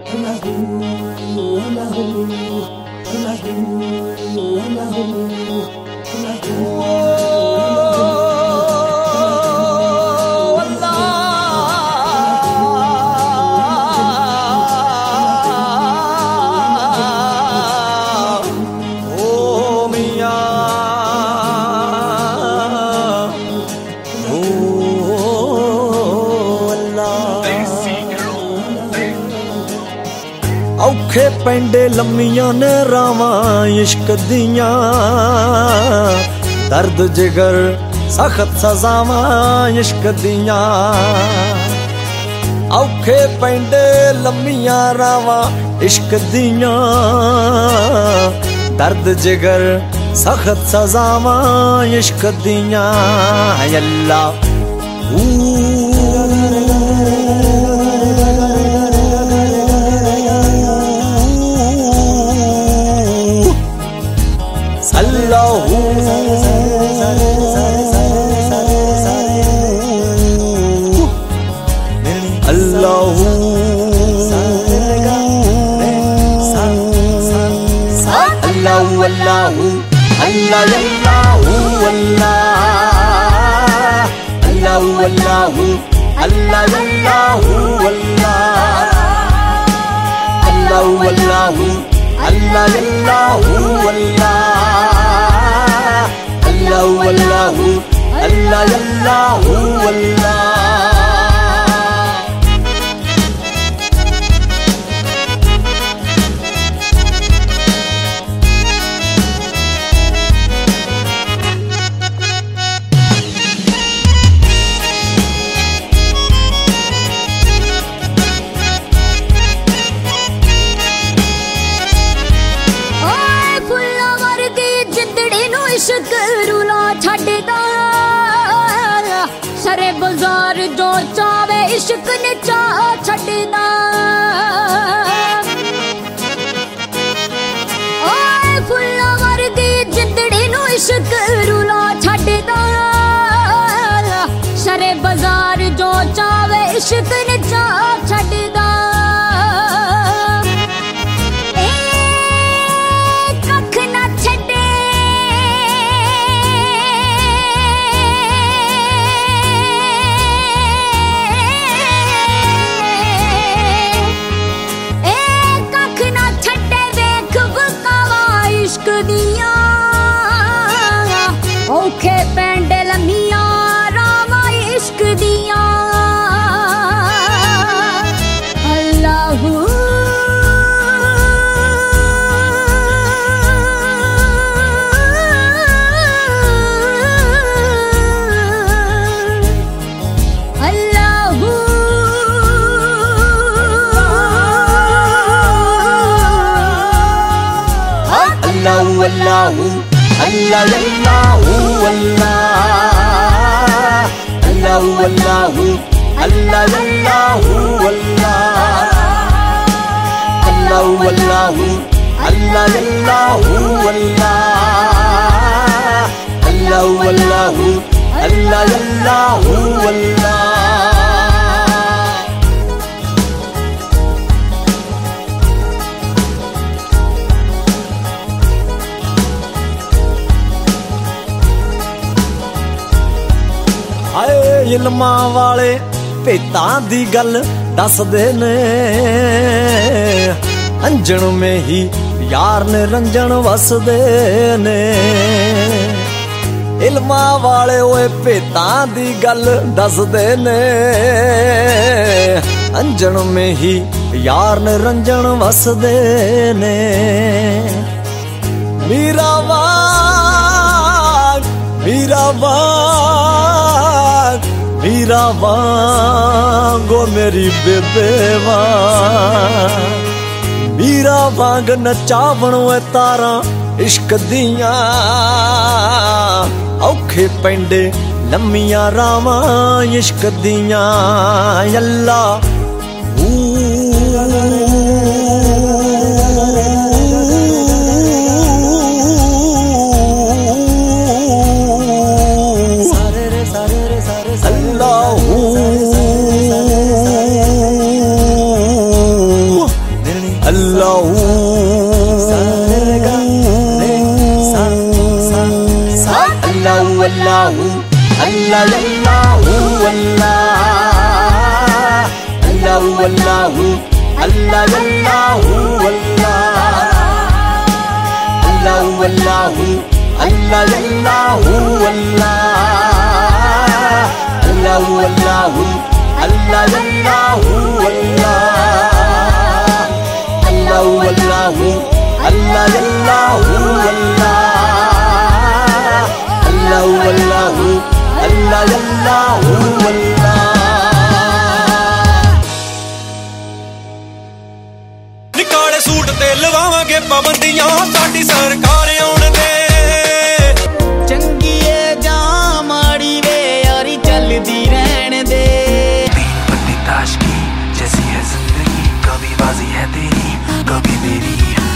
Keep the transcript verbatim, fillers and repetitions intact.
औखे पैंडे लम्मियां ने रावां इश्क दियां, दर्द जिगर सख्त सजावां इश्क दियां। औखे पैंडे लम्मियां रावां इश्क दियां, दर्द जिगर सख्त सजावां इश्क दियां। अल्लाह Allahu Allahu Allah Allahu Allahu Allah Allahu Allahu Allahu Allah Allahu Allahu Allahu Allah Allahu Allah रूला छड़दा सरे बाजार जो चावे इश्क ने चा छड़दा। ओए फुल्ला वर्दी जिंदड़ी नु इश्क रूला छड़दा सरे बाजार जो चावे इश्क ने चा छड़दा। औखे पैंडे लम्मियां रावां इश्क दियां। Allahu Allahu Allahu Allahu Allah Allahu Allah Allahu Allahu Allah Allahu Allah Allahu Allahu Allah Allahu Allah Allahu Allahu Allah Allahu Allah आए इल्मां वाले भेतां दी गल दसदे ने, अंजन में ही यार ने रंजन वसदे ने। इल्मां वाले ओए भेतां दी गल दसदे ने, अंजन में ही यार ने रंजन वसदे ने। मीरा वांग मीरा वांग मीरा वांगो मेरी बेबे वांग, मीरा वांग नचावण वे तारा इश्क दियां। औखे पैंडे लम्मियां रावां इश्क दियां। अल्लाह अल्लाहू अल्लाह अल्लाहू अल्लाह अल्लाहू अल्लाहू अल्लाह अल्लाहू अल्लाह अल्लाहू अल्लाहू अल्लाह अल्लाहू अल्लाह अल्लाहू अल्लाहू अल्लाह अल्लाहू अल्लाह अल्लाहू अल्लाहू अल्लाह अल्लाहू अल्लाह। निकाले सूट ते लवावांगे पाबंदियां साडी सरकार